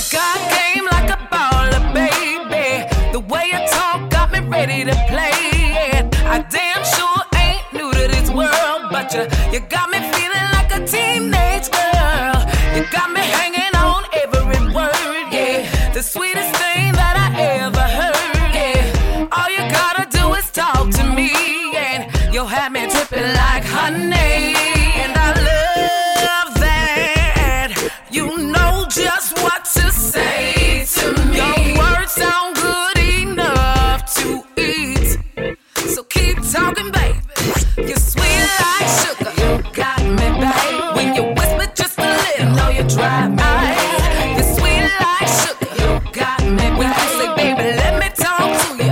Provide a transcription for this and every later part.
God came like a baller, baby. The way you talk got me ready to play it. I damn sure ain't new to this world, but you got me feeling like a teenage girl. You got me hanging on every word, yeah. The sweetest thing that I ever heard, yeah. All you gotta do is talk to me, and you'll have me dripping like honey. And I love that you know just what to say to me. Your words sound good enough to eat, so keep talking, baby. You're sweet like sugar. You got me, babe. When you whisper just a little, know you drive me. You're sweet like sugar. You got me, babe. When you say, baby, let me talk to you.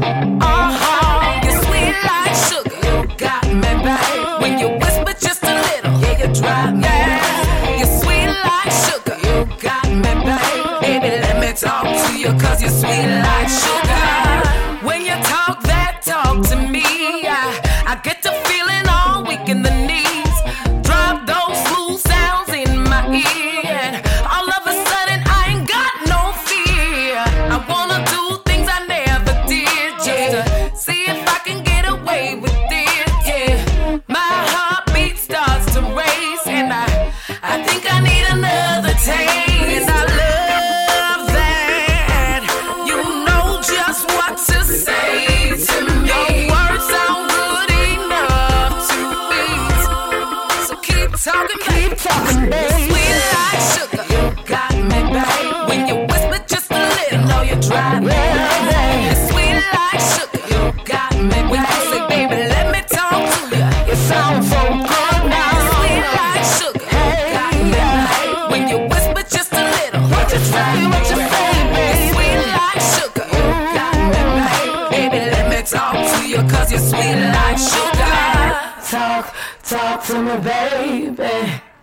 You're sweet like sugar. You got me, babe. When you whisper just a little, yeah, you drive me. You're sweet like sugar. You got me, babe. Baby, let me talk to you, 'cause you're sweet like sugar. When you talk that talk to me, I get to feeling all weak in the knees. Drop those smooth sounds in my ear, and all of a sudden I ain't got no fear. I wanna do things I never did, yeah. See if I can get away with it, yeah. My heartbeat starts to race, and I think I need another taste. I love that you know just what to say to me. Your words sound good enough to eat, so keep talking, baby. Sweet like sugar. You got me, babe. When you whisper just a little, know you drive me. You're sweet like sugar. You got me, babe. When you say, baby, let me talk to you, you sound so good now. Sweet like sugar. You got me, babe. When you whisper just a little, what you say, baby? You're sweet like sugar. You got me, babe. Baby, let me talk to you, 'cause you're sweet like sugar. Talk to me, baby.